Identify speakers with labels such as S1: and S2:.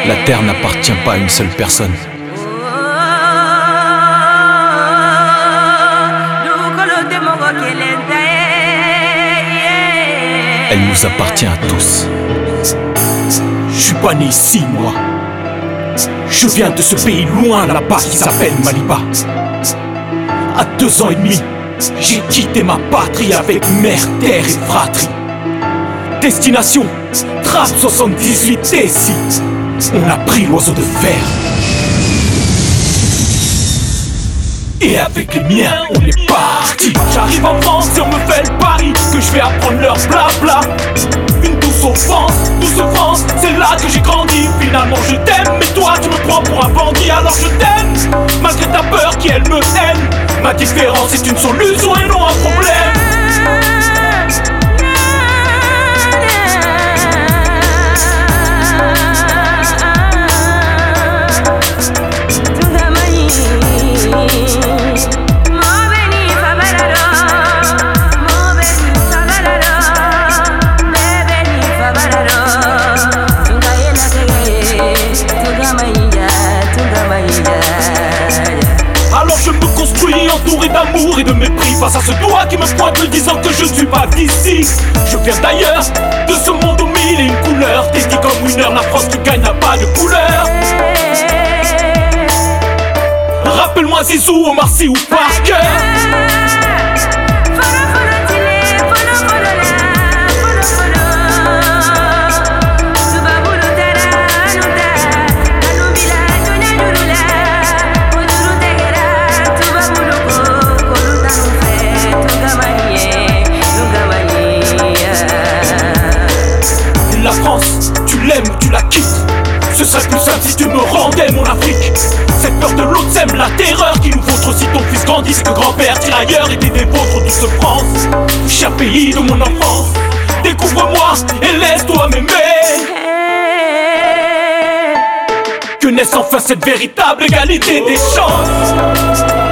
S1: La terre n'appartient pas à une seule personne. Elle nous appartient à tous.
S2: Je suis pas né ici, moi. Je viens de ce pays loin là-bas qui s'appelle Maliba. À 2 ans et demi, j'ai quitté ma patrie avec mère, terre et fratrie. Destination, Trappe 78 ici. On a pris l'oiseau de fer. Et avec les miens, on est parti. J'arrive en France et on me fait le pari que je vais apprendre leur blabla. Une douce offense, c'est là que j'ai grandi. Finalement je t'aime, mais toi tu me prends pour un bandit. Alors je t'aime, malgré ta peur qui elle me haine. Ma différence est une solution et non un problème. Entouré d'amour et de mépris face à ce doigt qui me pointe me disant que je ne suis pas d'ici. Je viens d'ailleurs, de ce monde aux mille et une couleurs. T'es dit comme winner, la France qui gagne n'a pas de couleur. Rappelle-moi Zizou, Omar Sy ou Parker. La France, tu l'aimes ou tu la quittes. Ce serait plus simple si tu me rendais mon Afrique. Cette peur de l'autre sème la terreur qui nous vautre si ton fils grandit. C'est que grand-père tire ailleurs et t'es des vôtres douce France. Cher pays de mon enfance, découvre-moi et laisse-toi m'aimer. Que naisse enfin cette véritable égalité des chances.